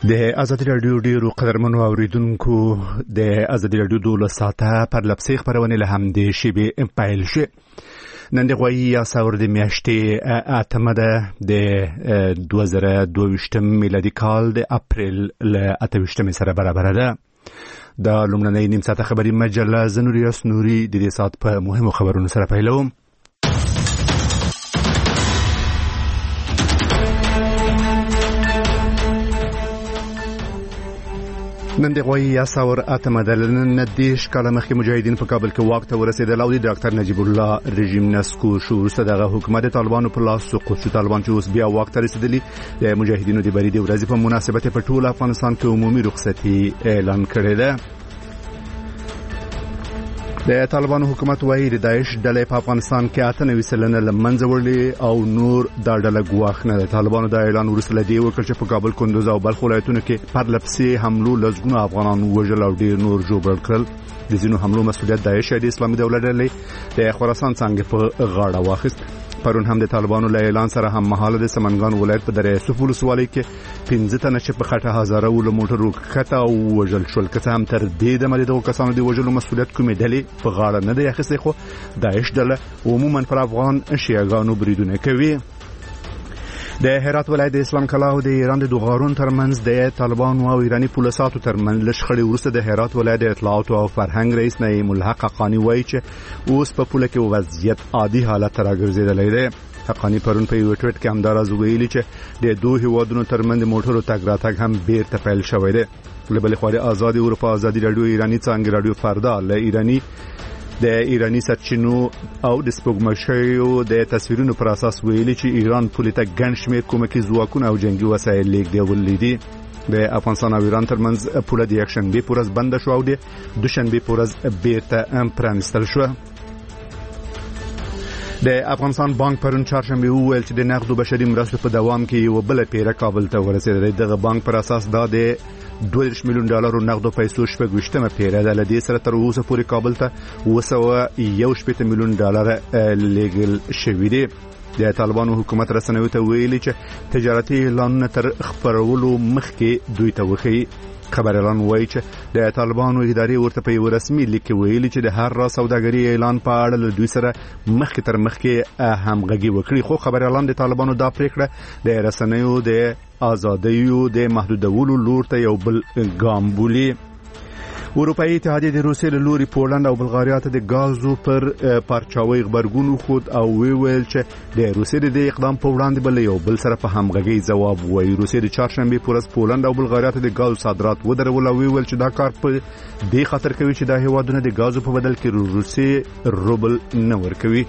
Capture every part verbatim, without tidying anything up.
د ازادي راډیو ډیرو قدرمنو اوریدونکو د ازادي راډیو دولس ساعته پر لپسې خبرونه له هم د شیبې پیل شي. نن د غوي یا ساور د میاشتې اتمه ده د دوه زره دوه ویشتم میلادي کال د اپریل له اته ویشتم سره برابر ده. د لومړنۍ نیم ساعته خبري مجله زنوریاس نوري د دې ساعت په مهمو خبرونو سره پیلوم. نن د غوي یا ساور اتمه د نن دیش کاله مخکې مجاهدین په کابل کې واک ته ورسېدل او د ډاکټر نجیب الله رژیم نسکو شو. وروسته دغه حکومت طالبانو په لاس سقوط شو. طالبان چې اوس بیا واک ته رسېدلي د مجاهدینو د بری د ورځې په مناسبت په ټول افغانستان کې عمومي رخصتي اعلان کړې ده. د طالبانو حکومت وايي د داعش ډلې په افغانستان کې اته نوي سلنه لمنځه وړي او نور دا ډله ګواښ نه ده. طالبانو دا اعلان وروسته لدی وکړ چې په کابل، کندوز او بلخ ولایتونو کې پر لپسې حملو لزګونو افغانان وژل او ډیر نور جوړ کړل. د ځینو حملو مسؤلیت داعش د اسلامي دولت ډلې د خراسان څنګه په غاړه واخیست. پرون هم د طالبانو له اعلان سره هم مهاله د سمنګان ولایت په دره یوسف ولسوالۍ کې پنځه تنه چې په خټه هزاره ول موټرو کته او وژل شول. که هم تر دې د ملي دغه کسانو د وژلو مسؤلیت کومې ډلې په غاړه نه دی اخیستی، خو داعش ډله عموما پر افغان شیعاګانو بریدونه کوي. د هرات ولایت د اسلام کلا او د ایران د دوغارون ترمنځ د طالبانو او ایرانی پولیساتو ترمنځ لشخړې وروسته د هرات ولایت د اطلاعات او فرهنګ رئیس نعیم الحق حقانی وایي چې اوس په پوله کې وضعیت عادي حالت ته راګرځېدلی دی. حقانی پرون په یو ټویټ کې همداراز ویلي چې د دوه هیوادونو ترمنځ موټرو تګ راتګ هم بیرته پیل شوی دی. له بلې خوا د ازادي اروپا ازادي راډیو ایرانی څانګې راډیو فردا له ایرانی د ایرانی سرچینو او د سپوږمکیو د تصویرونو پر اساس ویلي چې ایران پولیس ته ګڼ شمېر کومکي ځواکونه او جنگي وسایل لیږدولي دي. د افغانستان او ایران ترمنځ پوله د یکشنبه پر ورځ بند شو او د دوشنبه پر ورځ بیرته پرانستل شو. د افغانستان بانک پرون چهارشنبه وویل چې د نقد او بشري مرستو په دوام کې یو بل پیره کابل ته ورسېده. دغه بانک پر اساس دا د دوه دېرش میلیون ډالرو نقد او پیسو شپږ ویشتمه پیره ده. له دې سره تر اوسه پورې کابل ته اوه سوه یو شپېته میلیون ډالر لیږل شوي دي. د طالبانو حکومت رسنیو ته ویلي چې تجارتي اعلانونه تر خپرولو مخکې دوی ته وښيي. خبر اعلان وایي چې د طالبانو ادارې ورته په یو رسمي لیک کې ویلي چې د هر را سوداګري اعلان په اړه له دوی سره مخکې تر مخکې همغږي وکړي. خو خبر اعلان د طالبانو دا پریکړه د رسنیو د آزادیو د محدودولو لور ته یو بل ګام بولي. اروپایي اتحادیه د روسیې له لوري پولند او بلغاریا ته د غازو پر پارچاوي خبرګون خود او ویل چې د روسیې د اقدام په وړاندې بل یو بل سره په همغږي ځواب وایي. روسیې د چهارشنبه پر ورځ پولند او بلغاریا ته د غاز صادرات ودرول او ویل چې دا کار په دې خاطر کوي چې د هیوادونو د غازو په بدل کې روسي روبل نه ورکوي.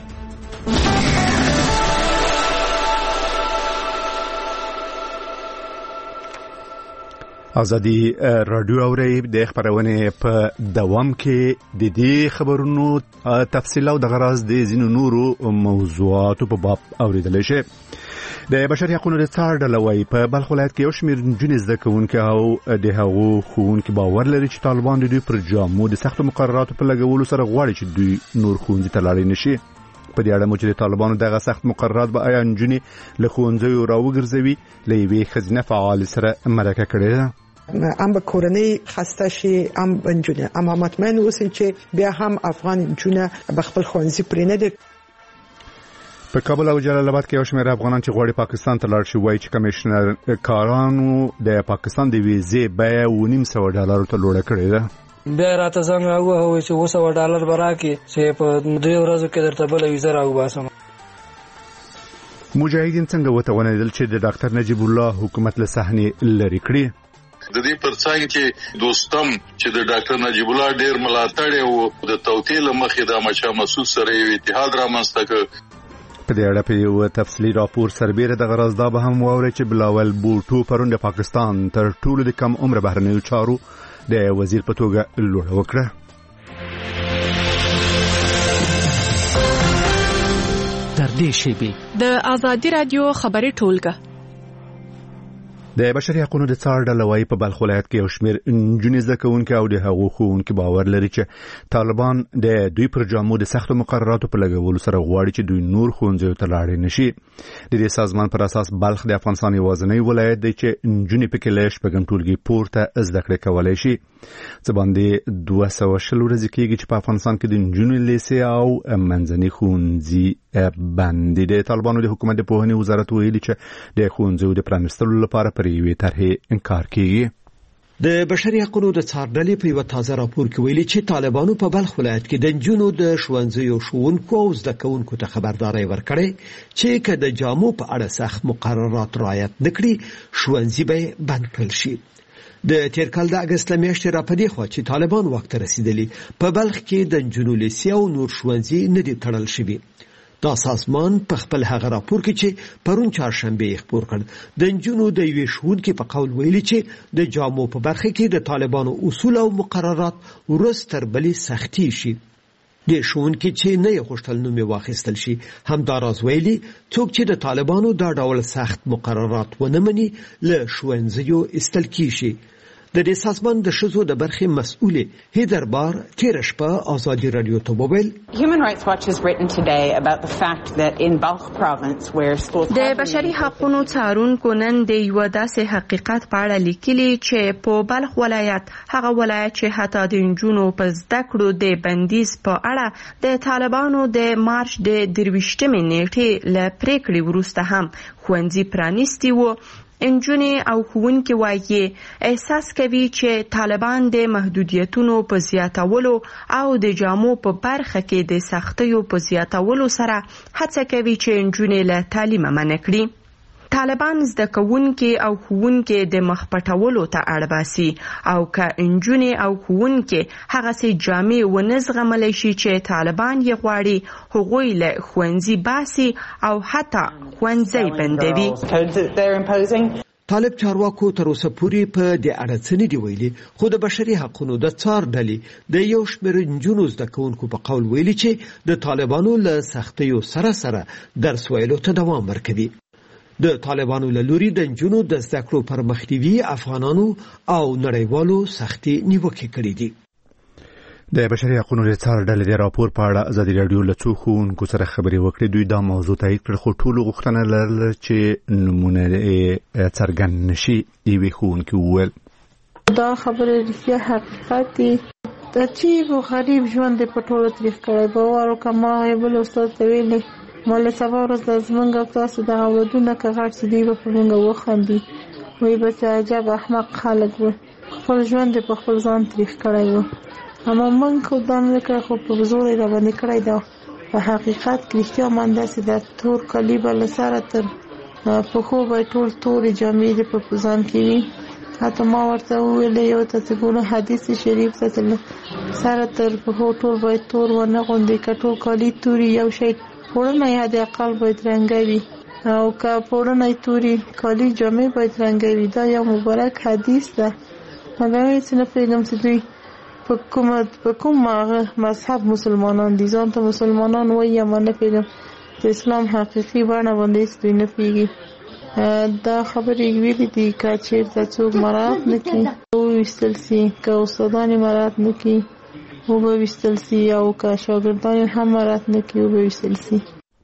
ازادي راډیو اوري د خبرونه په دوام کې د دې خبرونو تفصیل او د غراض د زینو نورو موضوعاتو په باب اوریدل شي. د بشري حقوقو د څار ډلوي په بلخ ولایت کې یو شمېر نجونې زده کوونکي او د هغو ښوونکي باور لري چې طالبان د دوی پر جامو د سختو مقرراتو په لګولو سره غواړي چې دوی نور ښوونځي ته لاړ نشي. په دې اړه مو چې د طالبانو دغه سخت مقررات به آیا نجونې له ښوونځیو راوګرځوي، له یوې ښځینه فعال سره مرکه کړې ده. ام به کورنۍ خسته شي، ام نجونه ام مطمئن اوسئ چې بیا هم افغان نجونه به خپل ښوونځي پرې نه دي. په کابل او جلال آباد کې یو شمېر افغانان چې غواړي پاکستان ته لاړ شي وایي چې کمشنر کارانو د پاکستان د ویزې بیه اوه نیم سوه ډالرو ته لوړه کړې ده. بیا راته زنګ راووهه چې اوه سوه ډالر به راکړي چې په درې ورځو کې درته بله ویزه راوباسم. مجاهدین څنګه وتوانېدل چې د ډاکټر نجیب الله حکومت له صحنې لرې کړي؟ د دې پرڅنګ کې دوستم چې د ډاکټر نجیب الله ډېر ملاتړ او د توطئې مخې د مچا مسعود سره یو اتحاد رامنځته کړ. په دې اړه په یو تفصیلي راپور سربېره د غرض دا به هم واوري چې بلاول بوټو پرون د پاکستان تر ټولو د کم عمر بهرنیو چارو د وزیر په توګه لوړه وکړه. تر دې شیبې د ازادي راډیو خبري ټولګه د بشري حقوقو د څار ډله وايي په بلخ ولایت کې یو شمېر نجونې زده کوونکي او د هغو ښوونکي باور لري چې طالبان د دوی پر جامو د سختو مقرراتو په لګولو سره غواړي چې دوی نور ښوونځیو ته لاړې نشي. د دې سازمان پر اساس بلخ د افغانستان یوازینی ولایت دی چې نجونې پکې له شپږم ټولګي پورته زده کړې کولی شي. څه باندې دوه سوه شل ورځې کېږي چې په افغانستان کې د نجونو لیسې او منځني ښوونځي بند دي. د طالبانو د حکومت د پوهنې وزارت ویلي چې د ښوونځیو د پرانیستلو لپاره پر یوې طرحې انکار کیږي. د بشري حقوقو د څار ډلې په یو تازه راپور کې ویلي چې طالبانو په بلخ ولایت کې د نجونو د ښوونځیو ښوونکو او زده کوونکو ته خبرداری ورکړی چې که د جامو په اړه سخت مقررات رعایت نه کړي ښوونځي به بند کړل شي. د تیر کال د اګست له میاشتې راپدې خوا چې طالبان واک ته رسیدلي په بلخ کې د نجونو لیسې او نور ښوونځي نه دي تړل شوي. دا سازمان په خپل هغه راپور کې چې پرون چهارشنبه یې خپور کړ د نجونو د یوې ښوونکي په قول ویلي چې د جامو په برخه کې د طالبانو اصول او مقررات ورځ تر بلې سختي شي. د ښوونکي چې نه یې غوښتل نوم یې واخیستل شي همداراز ویلي څوک چې د طالبانو دا ډول سخت مقررات ونه مني له ښوونځیو ایستل کیږي. د دې سازمان د ښځو د برخې مسؤلې هیدر بار تېره شپه ازادي راډیو ته وویل Human Rights Watch has written today about the fact that in Balkh province where schools د بشري حقوقو څارونکو نن د یو داسې حقیقت په اړه لیکلي چې په بلخ ولایت هغه ولایت چې حتی د نجونو په زده کړو د بندیز په اړه د طالبانو د مارچ د درویشتمې نیټې له پریکړې وروسته هم ښوونځي پرانیستي وو. انجونې او ښوونکي وایي احساس کوي چې طالبان د محدودیتونو په زیاتولو او د جامو په برخه کې د سختیو په زیاتولو سره هڅه کوي چې انجونې له تعلیمه منع کړي. طالبان زده کوونکي او ښوونکي د مخ پټولو ته اړ باسي او که انجونې او ښوونکي هغسې جامې ونه زغملی شي چې طالبان یې غواړي هغوی له ښوونځي باسي او حتی ښوونځی بندوي. طالب چارواکو تر اوسه پورې په دې اړه څه نه دي ویلي خو د بشري حقوقو د څار ډلې د یو شمېر نجونو زده کوونکو په قول ویلي چې د طالبانو له سختیو سره سره درس ویلو ته دوام ورکوي. د طالبانو له لوري د نجونو د زده کړو پرمختیوي افغانانو او نړیوالو سختي نیوکې کړې دي. د بشري حقوقو د څار ډلې د راپور په اړه ازادي راډیو له څو ښوونکو سره خبرې وکړې. دوی دا موضوع تایید کړه خو ټولو غوښتنه لرله چې نومونه یې څرګند نشي. یوې ښوونکي وویل دا خبره رښتیا حقیقت دی. د عجیب و غریب ژوند یې په ټولو تریخ کړی. باور وکړه ما یې بل استاد ته ویلې مله سبا ورځ د زمونږ او تاسو دغه اولادونه که غټ شي دوی به په موږ وخاندي. وایي به چې عجب احمق خلک وو خپل ژوند یې په خپل ځان تریخ کړی وو. اما موږ خو دا نه کړی خو په زور یې راباندې کړی ده. په حقیقت کې رښتیا من داسې ده تور کالي به له سره تر پښو به ټول تورې جامې دې په ځان کې وي. حتی ما ورته وویلې یو ته چې ګوره حدیث شریف ته چې سره تر پښو ټول باید تور ونه غوندې که ټول کالي توري یو شی پوړنی حد اقل باید رنګه وي او که پوړنی توري کالي جامې باید رنګه وي. دا یو مبارک حدیث ده. مګر هېڅ نه پوهېږم چې دوی په کوم په کوم مذهب مسلمانان دي. ځان ته مسلمانان وایي یا ما نه پوهېږم د اسلام حقیقي بڼه باندې هېڅ دوی نه پوهېږي. دا خبرې ویلې دي که چېرته څوک مراعات نه کړي وویستل سي که استادان یې مراعات نه کړي وبویستل سي او که شاګردان هم مراعات نه کړي وبویستل سي.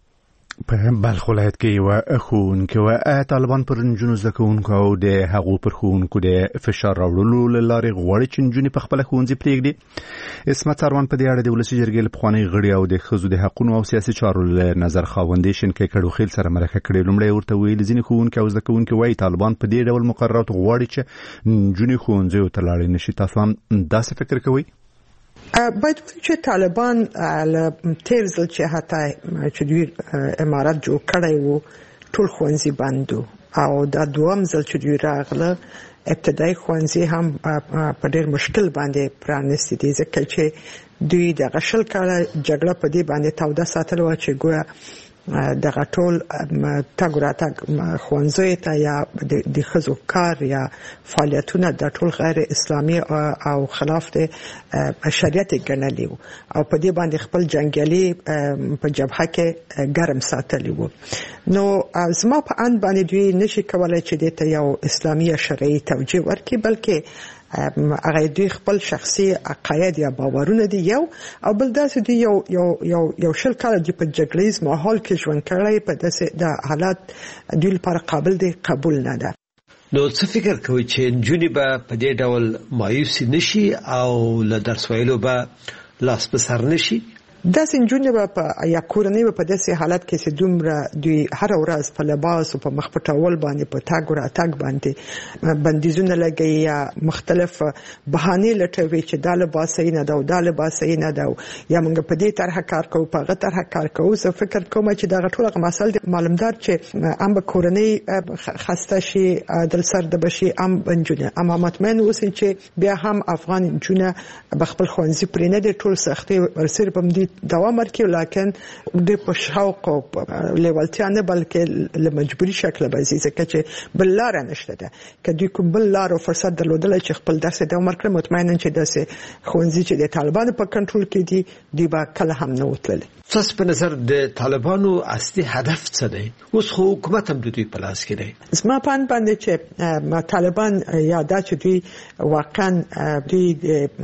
په بلخ ولایت کې یوه ښوونکې وه طالبان پر نجونو زده کوونکو او د هغو پر ښوونکو د فشار راوړلو له لارې غواړي چې نجونې په خپله ښوونځي پرېږدي. عصمت سروان په دې اړه د ولسي جرګې له پخواني غړي او د ښځو د حقونو او سیاسي چارو له نظر خاوندې شینکۍ کډوخیل سره مرکه کړې. لومړی ورته ویلي ځینې ښوونکي او زده کوونکي وایي طالبان په دې ډول مقرراتو غواړي چې نجونې ښوونځیو ته لاړې نه شي. تاسو هم داسې فکر کوئ؟ باید چې طالبان له تیر ځل چې حتی چې دوی امارات جوړ کړی وو ټول ښوونځي بند وو او دا دوم ځل چې دوی راغله ابتدایي ښوونځي هم په ډېر مشکل باندې پرانیستي دي ځکه چې دوی دغه شل کاله جګړه په دې باندې توده ساتلې وه چې ګویا د غټول تاګ راتګ خوانځي ته یا د خزو کار یا فعالیتونه د ټول غیر اسلامي او خلاف د شریعت ګڼلي او په دې باندې خپل جنگیالي په جبهه کې ګرم ساتلی وو. نو زما په ان باندې دوی نشي کولای چې د ته یو اسلامي شرعي توجیه ورکړي، بلکې هغه دوی خپل شخصي عقاید یا باورونه دي یو او بل داسې دی یو یو یو یو شل کال د په جګړیز ماحول کې ژوند کړی په داسې د حالات دوی لپاره قابل دی قبول نه ده. نو څه فکر کوي چې نجونې به په دې ډول مایوسي نشي او له درس ویلو به لاس په سر نشي؟ داسې نجونې به په یا کورنۍ به په داسې حالت کې چې دومره دوی هر ورځ په لباس او په مخ پټول باندې په تاګ او راتګ باندې بندیزونه لګي یا مختلف بهانې لټوي چې دا لباس یې نه دا او دا لباس یې نه دا یا موږ په دې طرح کار کوو په هغه طرح کار کوو. زه فکر کوم چې دا ټول مسایل معلومدار چې ام به کورنۍ خسته شي دل سر د بشي ام بنجونه اما مطمئن اوسئ چې بیا هم افغان جونه بخپل خوانزي پرې نه دي ټول سختي ورسره په دې دوام ورکړي، لکن د په شوق او لیوالتیا نه بلکې له مجبوري شکل به ځکه چې بل لار نشته ده. کدی کوم بل لار او فرصت درلودل چې خپل درس دوام ورکړي مطمئنن چې داسې خوانزي چې د طالبانو په کنټرول کې دي دی با کله هم نه وتلل. تاسو په نظر د طالبانو اصلي هدف څه دی؟ اوس خو حکومت هم د دوی په لاس کې دی. زما په اند باندې چې طالبان یا دا چې دوی واقعا دوی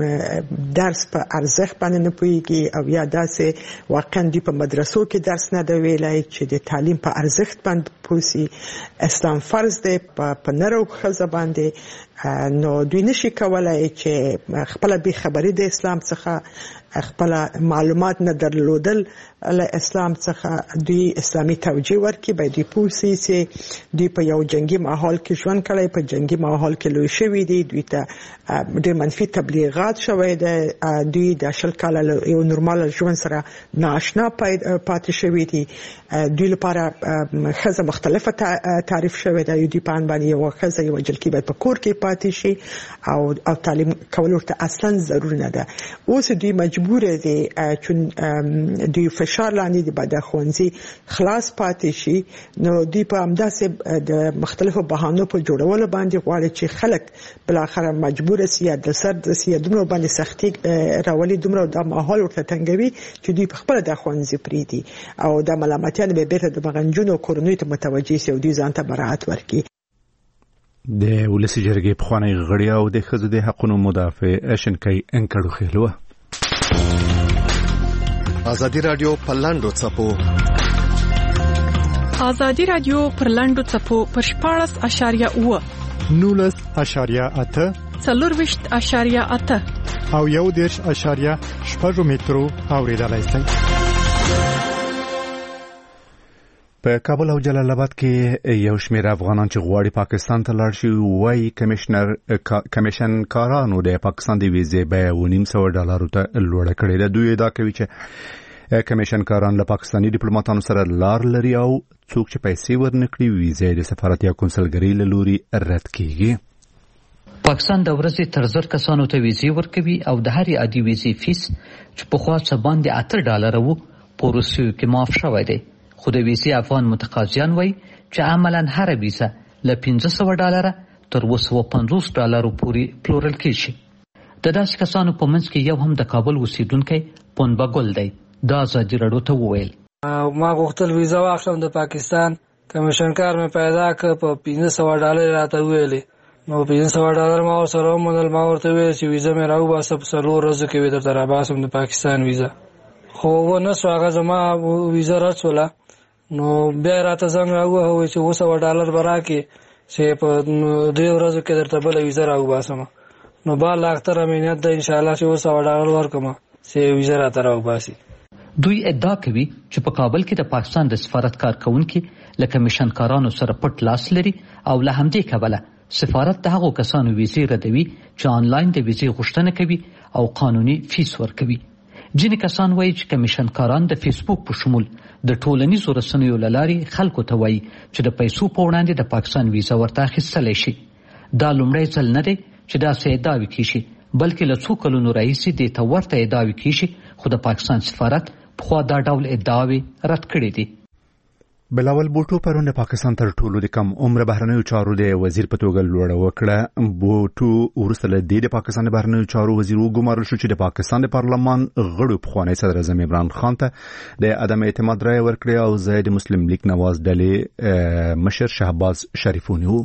درس په ارزښت باندې نه پوهیږي او یا داسې واقعا دوی په مدرسو کې درس نه دی ویلای چې د تعلیم په ارزښت باندې پوسی اسلام فرض دی په نرو خزه باندې. نو دوی نشي کولای چې خپل به خبري د اسلام څخه خپل معلومات نه درلودل له اسلام څخه دوی اسلامي توجیه ورکړي. به دوی پوسی چې دوی په یو جنگي ماحول کې ژوند کړي، په جنگي ماحول کې لوي شوی دي، دوی ته ډېر منفي تبلیغات شوی دي، دوی د شل کال یو نورمال ژوند سره ناشنا پاتې شوی دي. دوی لپاره خزه مختلفه تعریف شوی دی. دوی په ان باندې یو خزه یو جلکی به په کور کې پاتې شي او او تعلیم کول ورته اصلا ضروري نه ده. اوس دوی مجبور دي چې دوی فشار لاندې دي بعد خوانزي خلاص پاتې شي. نو دوی په همداسې د مختلفو بهانو په جوړولو باندې غواړي چې خلک بل اخر مجبور سي د سر د سیادونو باندې سختي راولي دومره د ماحول ورته تنګوي چې دوی په خپل د خوانزي پریدي او د ملامتیان به بیرته د بغنجونو کورنۍ ته متوجي سي او دوی ځان ته برائت ورکړي. د ولسی جرګې پخوانی غړي او د خزو د حقوقو مدافع شنکای انکړو خلوه. ازادي رادیو پرلاندو چپو ازادي رادیو پرلاندو چپو پر شپاړس اشاریه اوه نولس اشاریه اته څلورویشت اشاریه اته او یو دیرش اشاریه شپږ مترو اوریدلای شئ. په کابل او جلال آباد کې یو شمېر افغانان چې غواړي پاکستان ته لاړ شي وایي کمشنر کمیشن کارانو د پاکستان د ویزې بیه و نیم سوه ډالرو ته لوړه کړې ده. دوی ادعا کوي چې کمیشن کاران له پاکستاني ډیپلوماټانو سره لار لري او څوک چې پیسې ورنکړي ویزې د سفارت یا کنسلګرۍ له لوري رد کیږي. پاکستان د ورځې تر زر کسانو ته ویزې ورکوي او د هرې عادي ویزې فیس چې پخوا څه باندې اته ډالره و په روسیو کې معاف شوی دی. خو د ویزې افغان متقاضیان وایي چې عملاً هره ویزه له پنځه سوه ډالره تر اوه سوه پنځوس ډالرو پورې پلورل کېږي. د داسې کسانو په منځ کې یو هم د کابل اوسیدونکی پنبه ګل دی. دا ازادي راډیو ته وویل ما غوښتل ویزه واخلم د پاکستان، کمیشن کار مې پیدا کړ په پنځه سوه ډالر راته ویلې. نو پنځه سوه ډالر ما ورسره ومنل. ما ورته ویل چې ویزه مې راوباسه په څلور ورځو کې به درته راباسم د پاکستان ویزه. خو ونه سو هغه زما ویزه رد شوله. نو بیا راته زنګ راووهه چې اوه سوه ډالر به راکړې چې په دوی ورځو کې درته بله ویزه راوباسم. نو بال اختر امنیت ده انشاءالله چې اوه سوه ډالر ورکړم چې ویزه راته راوباسي. دوی ادعا کوي چې په کابل کې د پاکستان د سفارت کارکونکي له کمیشن کارانو سره پټ لاس لري او له همدې کبله سفارت د هغو کسانو ویزې ردوي چې آنلاین د ویزې غوښتنه کوي او قانوني فیس ورکوي. ځینې کسان وایي چې کمیشن کاران د فیسبوک په شمول د ټولنیزو رسنیو له لارې خلکو ته وایي چې د پیسو په وړاندې د پاکستان ویزه ورته اخیستلی شي. دا لومړی ځل نه دی چې داسې ادعاوې کیږي، بلکې له څو کلونو راهیسې دې ته ورته ادعاوې کیږي، خو د پاکستان سفارت پخوا دا ډول ادعاوې رد کړې دي. بلاول بوټو پرون د پاکستان تر ټولو د کم عمر بهرنیو چارو د وزیر په توګه لوړه وکړه. بوټو وروسته له دې د پاکستان د بهرنیو چارو وزیر وګمارل شو چې د پاکستان د پارلمان غړو پخوانی صدر اعظم عمران خان ته د عدم اعتماد رایه ورکړه او زید مسلم لیگ نواز ډلې مشر شهباز شریفونی وو.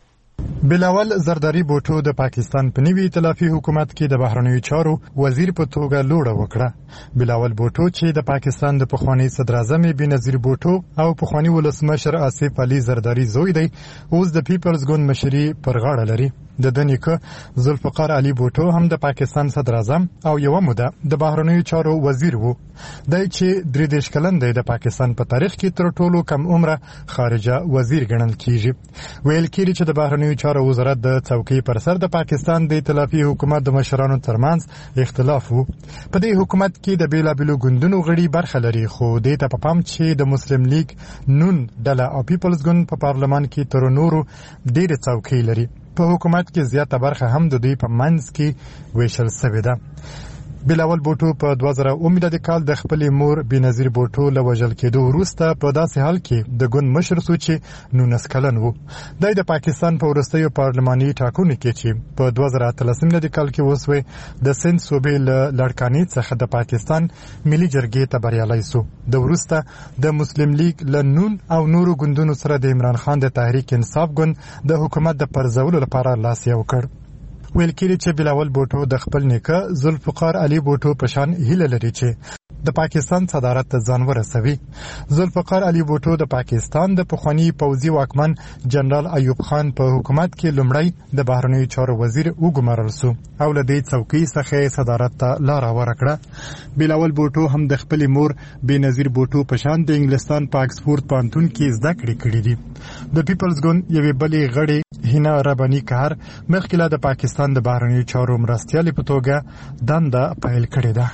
بلاول زرداری بوټو د پاکستان په نوي ائتلافي حکومت کې د بهرنیو چارو وزیر په توګه لوړه وکړه. بلاول بوټو چې د پاکستان د پخوانی صدر اعظم بنظیر بوټو او پخوانی ولسمشر آصف علي زرداری زوی دی، اوس د پیپلز ګوند مشري پر غاړه لري. د دنیکه ذوالفقار علي بوټو هم د پاکستان صدر اعظم او یو موده د بهرنیو چارو وزیر وو. دای چې درې دیش کلن دی د پاکستان په تاریخ کې تر ټولو کم عمره خارجه وزیر ګڼل کیږي. ویل کیږي چې د بهرنیو چارو وزارت د څوکۍ پر سر د پاکستان د ائتلافي حکومت د مشرانو ترمنځ اختلاف وو. په دې حکومت کې د بیلابیلو ګوندونو غړي برخه لري، خو د ته په پام چې د مسلم لیگ نون ډله او پیپلز ګوند په پارلمان کې تر نورو ډېر څوکۍ لري. په حکومت کې زیاته برخه هم د دوی په منځ کې ویشل شوې ده. بلاول بوټو په دوه زره اوه میلادي کال د خپلې مور بنظیر بوټو له وژل کېدو وروسته په داسې حال کې د ګوند مشر شو چې نولس کلن وو. دی د پاکستان په وروستیو پارلماني ټاکنو کې چې په دوه زره اتلس میلادي کال کې وسوې د سند صوبې له لړکانې څخه د پاکستان ملي جرګې ته بریالی شو. د وروسته د مسلم لیگ له نون او نورو ګوندونو سره د عمران خان د تحریک انصاف ګوند د حکومت د پرځولو لپاره لاس یو کړ. ویل کېږي چې بلاول بوټو د خپل نیکه ذوالفقار علي بوټو په شان هیله لري چې د پاکستان صدارت ته ځان ورسوي. ذوالفقار علي بوټو د پاکستان د پخوانی پوځي واکمن جنرال ایوب خان په حکومت کې لومړی د بهرنیو چارو وزیر وګمارل شو او له دې څوکۍ څخه صدارت ته لار ورکړه. بلاول بوټو هم د خپل مور بنظیر بوټو په شان د انګلستان په آکسفورد پوهنتون کې زده کړې کړې دي. د پیپلز ګوند یوې بلې غړې هینا رباني کار مخکې د پاکستان د بهرنیو چارو مرستیالې په توګه دنده پیل کړې ده.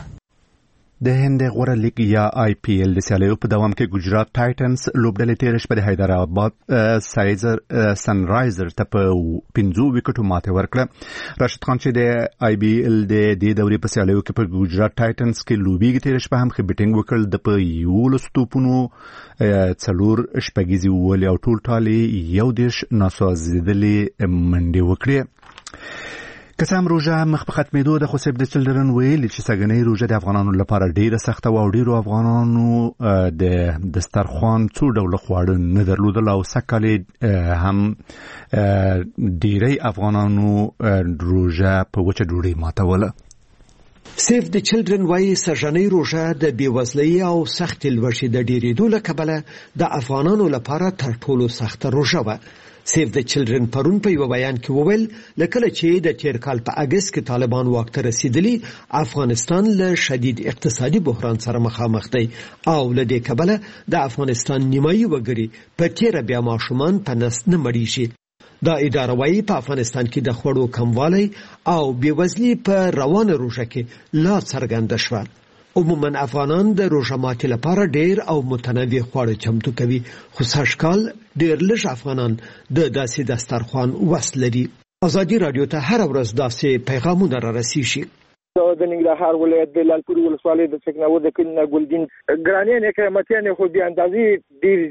د هند غوره لیگ یا آی پی ایل د سیالیو په دوام کې ګجرات ټایټنز لوبډلې تېره شپه د حیدرآباد سایزر سن رایزر ته په پنځو وکټو ماتې ورکړه. راشد خان چې د آی بي ایل د دې دورې په سیالیو کې په ګجرات ټایټنز کې لوبېږي، تېره شپه هم ښه بیټینګ وکړ. د په یولسو توپونو څلور شپږیزې وولې او ټول ټال یو دېرش ناسوځېدلې منډې وکړې. که څه هم روژه مخ په ختمېدو ده، خو سیف د چلډرن ویلي چې سږنۍ روژه د افغانانو لپاره ډېره سخته وه او ډېرو افغانانو د دسترخوان څو ډوله خواړه نه درلودل او سږ کال هم ډېری افغانانو روژه په وچه ډوډۍ ماتوله. سیف د چلډرن وايي سږنۍ روژه د بېوزلۍ او سختې لوږې د ډېرېدو له کبله د افغانانو لپاره تر ټولو سخته روژه وه. سیف د چلډرن پرون په یو بیان کې وویل لکه چې د تیر کال په اگست کې طالبان واک ته رسیدلی، افغانستان له شدید اقتصادي بحران سره مخامخ دی او له دې کبله د افغانستان نیمایي وګړي په تیره بیا ماشومان په نس نه مړیږي. دا اداره وايي په افغانستان کې د خوړو کموالی او بېوزلي په روانه روژه کې لا څرګنده شوه. عموما افغانان د روژه ماتي لپاره ډیر او متنوع خواړه چمتو کوي، خو سږکال ډیر لږ افغانان د داسې دسترخوان وس لري. ازادي راډیو ته هر ورځ داسې پیغامونه را رسیږي. د ننګرهار ولایت د لالپور ولسوالۍ د چکناو د کلي نه ګلدین ګرانیانې قیمتیانې خو بې اندازې ډېرې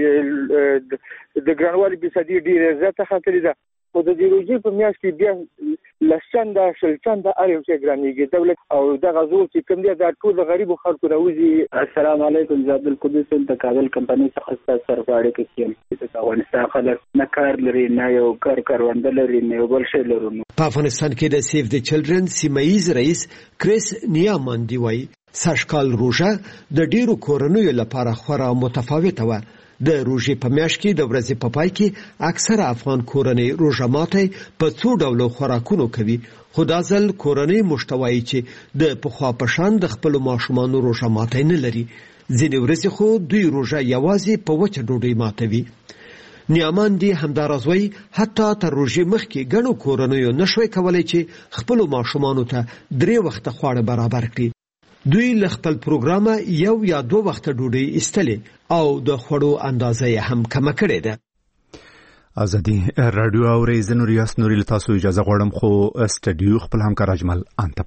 زیاتې د ګرانوالي فیصدي ډېره زیاته ختلې ده، خو د دې روژې په میاشت کې بیا لس چنده شل چنده هر یو شی ګرانېږي. دولت او دغه زور چې کوم دی دا ټول د غریبو خلکو راوځي. السلام علیکم، زه عبدالقدوس د کابل کمپنۍ څخه ستاسو سره په اړیکه کې یم. د افغانستان خلک نه کار لري، نه یو کار کرونده لري، نه یو بل شی لرو. په افغانستان کې د سیف د چلډرن سیمایي رئیس کریس نیاماندي وایي سږکال روژه د ډیرو کورنیو لپاره خورا متفاوته وه. د روژې په میاشت کې د ورځې په پای کې اکثره افغان کورنۍ روژه ماتی په څو ډولو خوراکونو کوي، خو دا ځل کورنۍ مشتوایي چې د پخوا په شان د خپلو ماشومانو روژه ماتی نه لري. ځینې ورځې خو دوی روژه یوازې په وچه ډوډۍ ماتوي. نیاماندي همداراز وایي حتی تر روژې مخکې ګڼو کورنیو نشوی کولی چې خپلو ماشومانو ته درې وخته خواړه برابر کړي. دوی له خپل پروګرامه یو یا دو وخته ډوډۍ ایستلې او د خوړو اندازه یې هم کمه کړې ده. ازادي راډیو او ریاض نور یاس نوري له تاسو اجازه غواړم، خو استډیو خپل همکار اجمل انت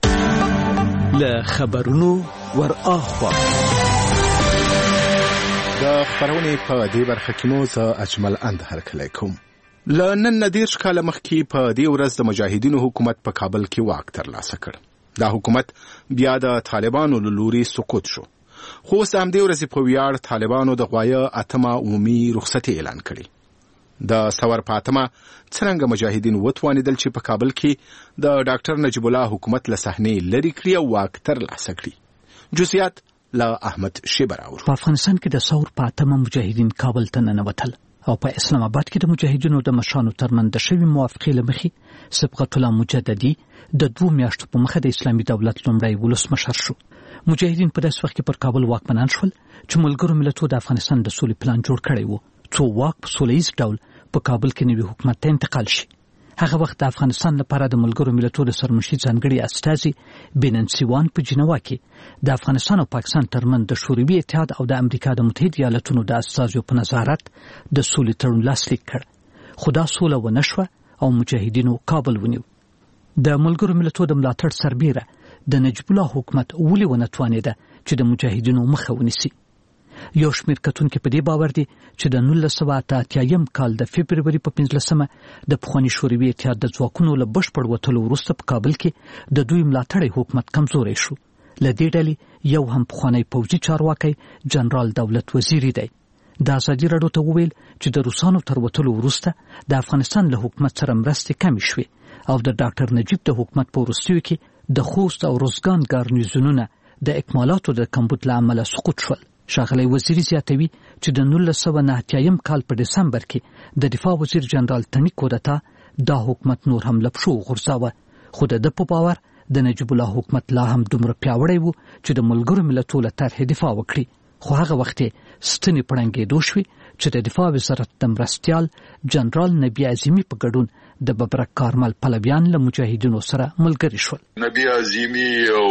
پرېږدم. له خبرونو ور اخوا د خبرونې په دې برخه کې مو زه اجمل اند هرکلی کوم. له نن نه دېرش کاله مخکې په دې ورځ د مجاهدینو حکومت په کابل کې واک ترلاسه کړ. دا حکومت بیا د طالبانو له لوري سقوط شو. خو اوس د همدې ورځې په ویاړ طالبانو د غوایه اتمه عمومي رخصتي اعلان کړې. د سور په اتمه څرنګه مجاهدین وتوانېدل چې په کابل کې د ډاکټر نجیب الله حکومت له صحنې لرې کړي او واک ترلاسه کړي. جزئیات له احمد شیبر اور. په افغانستان کې د سور په اتمه مجاهدین کابل ته ننوتل او په اسلام آباد کې د مجاهدینو د مشرانو ترمنځ د شوي موافقې له مخې صبغت الله مجددي د دوه میاشتو په مخه د اسلامي دولت لومړی ولسمشر شو. مجاهدین په داسې وخت کې پر کابل واکمنان شول چې ملګرو ملتونو د افغانستان د سولې پلان جوړ کړی و څو واک په سولهییز ډول په کابل کې نوي حکومت ته انتقال شي. هغه وخت د افغانستان لپاره د ملګرو ملتونو د سرمشي ځانګړي استازي بیننسي وان په جنوا کې د افغانستان او پاکستان ترمنځ د شوروي اتحاد او د امریکا د متحده ایالاتونو د استازو په نظارت د سولې تړون لاسلیک کړ. خو دا سوله ونه شوه او مجاهدینو کابل ونیو. د ملګرو ملتونو د ملاتړ سربیره د نجیب الله حکومت ولې ونه توانېده چې د مجاهدینو مخه ونیسي. یو شمېر کتونکي په دې باور دي چې د نولس سوه اته اتیایم کال د فبروري په پنځلسمه د پخواني شوروي اتحاد د ځواکونو له بشپړ وتلو وروسته په کابل کې د دوی ملاتړی حکومت کمزوری شو. له دې ډلې یو هم پخوانی پوځي چارواکی جنرال دولت وزیری دی. د ازادي راډیو ته وویل چې د روسانو تر وتلو وروسته د افغانستان له حکومت سره مرستې کمې شوې او د ډاکټر نجیب د حکومت په وروستیو کې د خوست او روزګان ګارنیزونونه د اکمالاتو د کمبود له امله سقوط شول. ښاغلی وزیری زیاتوي چې د نولس سوه نه اتیایم کال په ډسمبر کې د دفاع وزیر جنرال تڼي کودتا دا حکومت نور هم له پښو وغورځاوه. خو د ده په باور د نجیب الله حکومت لا هم دومره پیاوړی و چې د ملګرو ملتونو له طرحې دفاع وکړي. خو هغه وخت یې ستنې په ړنګېدو شوې چې د دفاع وزارت د مرستیال جنرال نبی عظیمي په ګډون د ببرک کارمل پلویان له مجاهدینو سره ملګري شول. نبی عظیمي او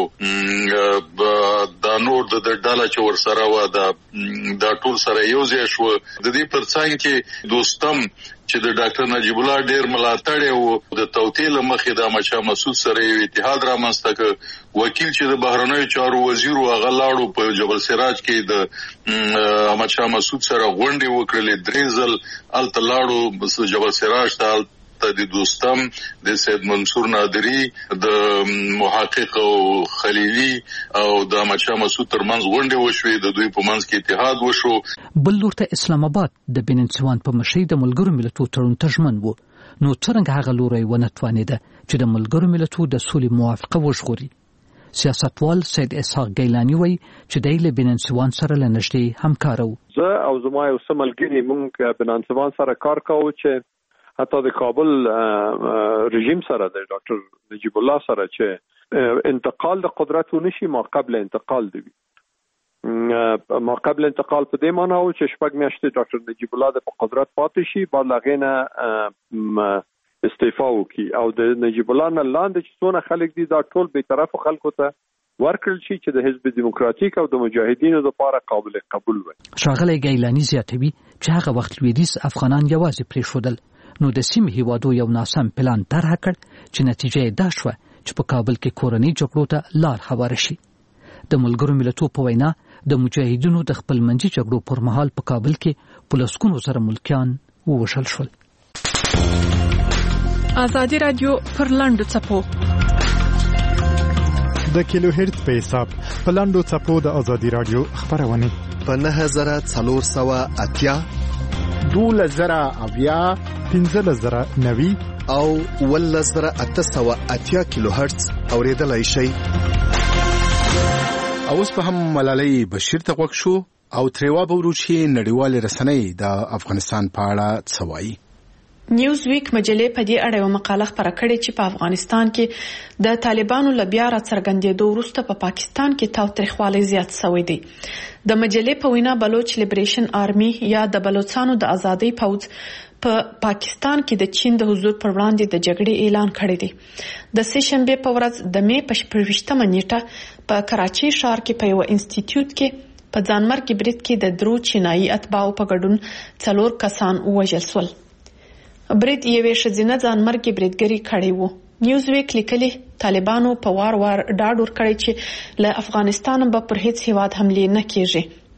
دا نور د ډاله چې ورسره و دا ټول سره یو ځای شو. د دې پر څنګ کې دوستم چې د ډاکټر نجیب الله ډیر ملاتړ او د توطئې له مخې د احمد شاه مسعود سره یو اتحاد رامنځته کړ. وکیل چې د بهرنیو چارو وزیر و هغه لاړو په جبل سراج کې د احمد شاه مسعود سره غونډې وکړلې. درې ځل هلته لاړو جبل سراج ته د دوستم د سید منصور نادری د محقق او خلیلی او د احمد شاه مسعود ترمنځ غونډې وشوې. د دوی په منځ کې اتحاد وشو. بل لور ته اسلام آباد د بیننسي وان په مشرۍ د ملګرو ملتونو تړون ته ژمن و. نو څرنګه هغه لوری ونه توانېده چې د ملګرو ملتونو د سولې موافقه وژغوري. سیاستوال سید اسحاق گیلانی وایي چې دی له بیننسي وان سره له نږدې همکاره و. زه او زما یو څه ملګري موږ بیننسي وان سره کار کوو چې حتی د کابل رژیم سره د ډاکټر نجیب الله سره چې انتقال د قدرت ونشي ما قبل انتقال دی. ما قبل انتقال په دې معنی او چې شپږ میاشتې ډاکټر نجیب الله د قدرت پاتې شي بعد لغینه استعفا وکي او د نجیب الله نه لاندې چې څونه خلک دي دا ټول به طرفو خلکو ته ورکړل شي چې د حزب دیموکراتیک او د مجاهدینو لپاره قابل قبول وي. ښاغلی گیلانی زیاتوي چې هغه وخت لویدیځ افغانان یوازې پرېښودل نو د سیمې هیوادو یو ناسم پلان طرح کړ چې نتیجه یې دا شوه چې په کابل کې کورنۍ جګړو ته لار هواره شي. د ملګرو ملتونو په وینا د مجاهدینو د خپلمنځي جګړو پر مهال په کابل کې په لسګونو زره ملکیان ووژل شول. ازادي راډیو پر لاندو څپو د کیلو هرتز په حساب په لاندو څپو د ازادي راډیو خبرونه په نه زره څلور سوه اتیا دوله زره اویا پنځه زره نوي او اوله زره اته سوه اتیا کیلو هرتز اوریدلای شئ. اوس په هم ملالۍ بشیر ته غوږ شو او تریوا به ورو چې نړیوالې رسنۍ د افغانستان په اړه څه وایي. نیوز ویک مجلې په دې اړه یو مقاله خپره کړې چې په افغانستان کې د طالبانو له بیا راڅرګندېدو وروسته په پاکستان کې تاوتریخوالی زیات شوی دی. د مجلې په وینا بلوچ لیبریشن آرمي یا د بلوچستانو د ازادۍ پوځ په پاکستان کې د چین د حضور پر وړاندې د جګړې اعلان کړی دی. د سه شنبه په ورځ د می په شپږویشتمه نیټه په کراچي ښار کې په یو انسټیټیوټ کې په ځانمرګي برید کې د درو چینایي اتباعو په ګډون څلور کسان ووژل شول. برید یوې ښځینه ځانمرګي بریدګري کړی وو. نیوز ویک لیکلي طالبانو په وار وار ډاډ ورکړی چې له افغانستان به پر هیڅ هیواد حمله نه کیږي.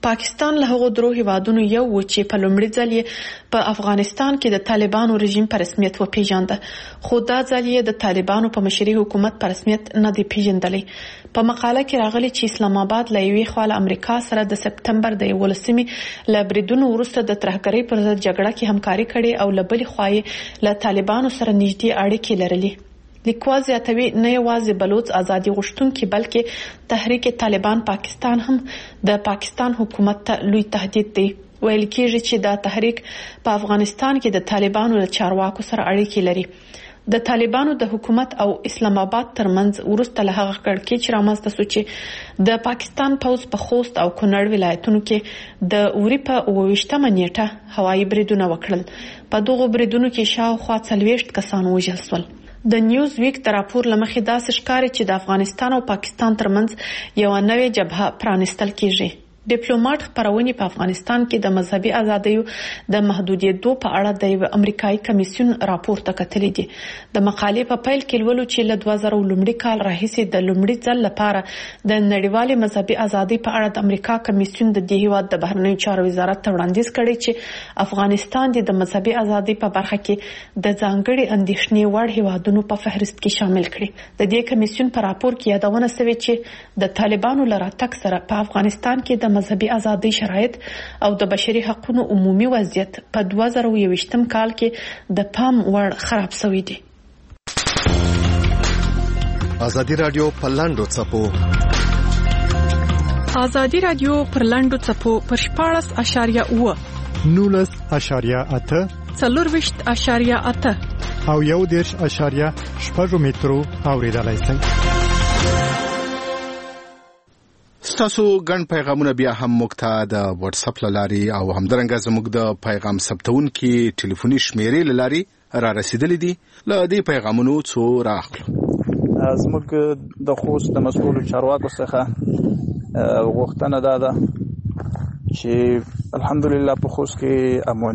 پاکستان له هغو درو هیوادونو یو و چې په لومړي ځل یې په افغانستان کې د طالبانو رژیم په رسمیت وپیژانده، خو دا ځل یې د طالبانو په مشرۍ حکومت په رسمیت نه دی پیژندلی. په مقاله کې راغلی چې اسلام آباد له یوې خوا له امریکا سره د سپتمبر د یولسمې له بریدونو وروسته د ترهګرۍ پر ضد جګړه کې همکاري کړې او له بلې خوا یې له طالبانو سره نږدې اړیکې لرلې. لیکوال زیاتوي نه یوازې بلوچ ازادي غوښتونکي بلکې تحریک طالبان پاکستان هم د پاکستان حکومت ته لوی تهدید دی. ویل کېږي چې دا تحریک په افغانستان کې د طالبانو له چارواکو سره اړیکې لري. د طالبانو د حکومت او اسلام آباد ترمنځ ورسته له هغه کړکېچ چې رامنځته شو چې د پاکستان پوځ په خوست او کونړ ولایتونو کې د اوري په اوویشتمه نیټه هوایي بریدونه وکړل. په دغو بریدونو کې شاوخوا څلوېښت کسان وژل شول. د نیوز ویک د راپور لمخې داسې ښکاري چې د افغانستان او پاکستان ترمنځ یو نوې جبهه پرانستل کیږي. ډیپلوماټ خبرونه په افغانستان کې د مذهبي ازادیو د محدودیتو په اړه د یو امریکایي کمیسیون راپور ته کتلې دي. د مقالې په پیل کې ولولو چې له دوه زره لومړي کال راهیسې د لومړي ځل لپاره د نړیوالې مذهبي ازادي په اړه د امریکا کمیسیون د دې هیواد د بهرنیو چارو وزارت ته وړاندیز کړی چې افغانستان د مذهبي ازادي په برخه کې د ځانګړي اندېښنې وړ هیوادونو په فهرست کې شامل کړي. د دې کمیسیون په راپور کې یادونه شوې چې د طالبانو له راتګ سره په افغانستان کې د مذهبي ازادي شرایط او د بشري حقوقو عمومي وضعیت په دوه زره یوویشتم کال کې د پام وړ خراب شوی دی. ازادي رادیو په لاندو څپو ازادي رادیو پر لاندو څپو پر شپاړس اشاریه اوه نولس اشاریه اته څلورویشت اشاریه اته او یو دېرش اشاریه شپږ مترو اوریدلای شئ. ستاسو ګڼ پیغامونه بیا هم موږ ته د واتس اپ لارې او همدارنګه زموږ د پیغام ثبتونکي ټلیفوني شمیرې لارې را رسیدلې دي. له دې پیغامونو څو راخلو. زموږ د خوست د مسؤلو چارواکو څخه غوښتنه ده چې الحمدلله په خوست کې امن